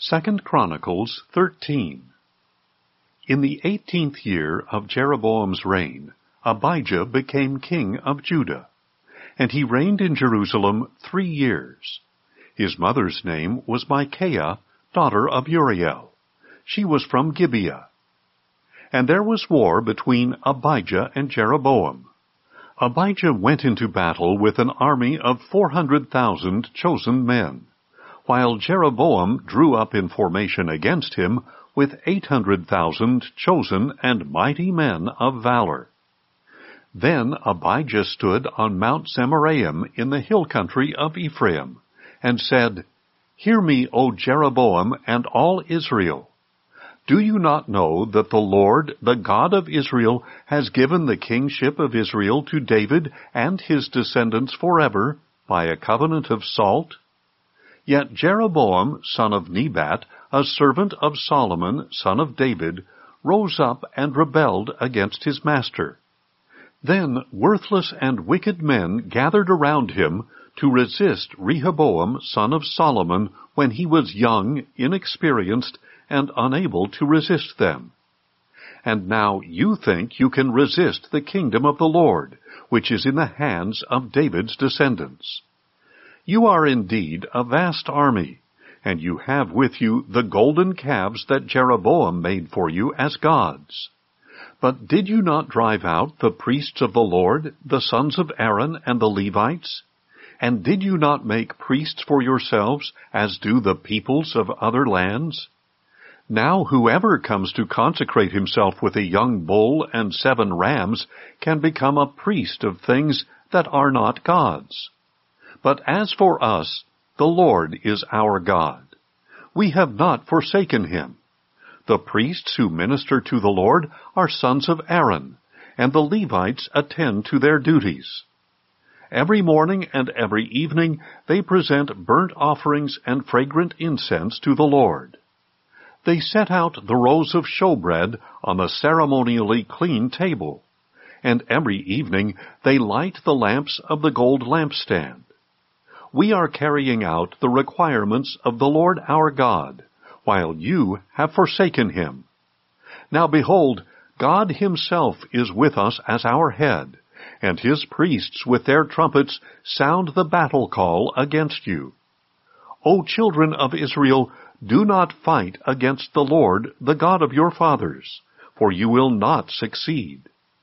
2 Chronicles 13. In the 18th year of Jeroboam's reign, Abijah became king of Judah, and he reigned in Jerusalem 3 years. His mother's name was Micaiah, daughter of Uriel. She was from Gibeah. And there was war between Abijah and Jeroboam. Abijah went into battle with an army of 400,000 chosen men, while Jeroboam drew up in formation against him with 800,000 chosen and mighty men of valor. Then Abijah stood on Mount Zemaraim in the hill country of Ephraim, and said, "Hear me, O Jeroboam, and all Israel. Do you not know that the Lord, the God of Israel, has given the kingship of Israel to David and his descendants forever, by a covenant of salt? Yet Jeroboam, son of Nebat, a servant of Solomon, son of David, rose up and rebelled against his master. Then worthless and wicked men gathered around him to resist Rehoboam, son of Solomon, when he was young, inexperienced, and unable to resist them. And now you think you can resist the kingdom of the Lord, which is in the hands of David's descendants. You are indeed a vast army, and you have with you the golden calves that Jeroboam made for you as gods. But did you not drive out the priests of the Lord, the sons of Aaron and the Levites? And did you not make priests for yourselves, as do the peoples of other lands? Now whoever comes to consecrate himself with a young bull and 7 rams can become a priest of things that are not God's. But as for us, the Lord is our God. We have not forsaken him. The priests who minister to the Lord are sons of Aaron, and the Levites attend to their duties. Every morning and every evening they present burnt offerings and fragrant incense to the Lord. They set out the rows of showbread on the ceremonially clean table, and every evening they light the lamps of the gold lampstand. We are carrying out the requirements of the Lord our God, while you have forsaken him. Now behold, God himself is with us as our head, and his priests with their trumpets sound the battle call against you. O children of Israel, do not fight against the Lord, the God of your fathers, for you will not succeed."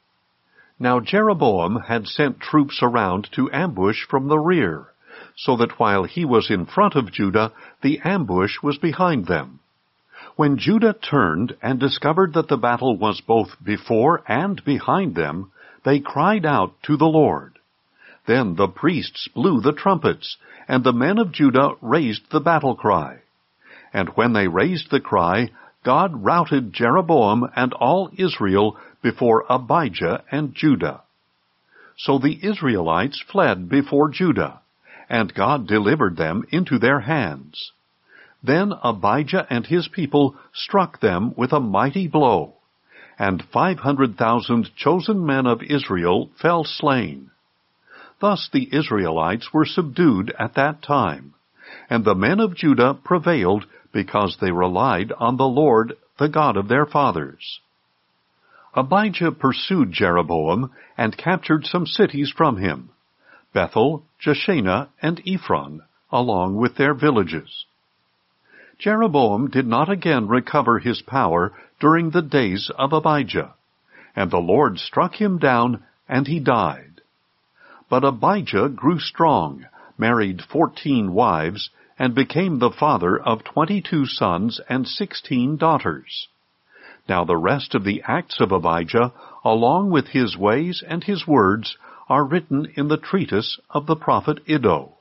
Now Jeroboam had sent troops around to ambush from the rear, so that while he was in front of Judah, the ambush was behind them. When Judah turned and discovered that the battle was both before and behind them, they cried out to the Lord. Then the priests blew the trumpets, and the men of Judah raised the battle cry. And when they raised the cry, God routed Jeroboam and all Israel before Abijah and Judah. So the Israelites fled before Judah, and God delivered them into their hands. Then Abijah and his people struck them with a mighty blow, and 500,000 chosen men of Israel fell slain. Thus the Israelites were subdued at that time, and the men of Judah prevailed because they relied on the Lord, the God of their fathers. Abijah pursued Jeroboam and captured some cities from him, Bethel, Jeshanah, and Ephron, along with their villages. Jeroboam did not again recover his power during the days of Abijah, and the Lord struck him down, and he died. But Abijah grew strong, married 14 wives, and became the father of 22 sons and 16 daughters. Now the rest of the acts of Abijah, along with his ways and his words, are written in the treatise of the prophet Iddo.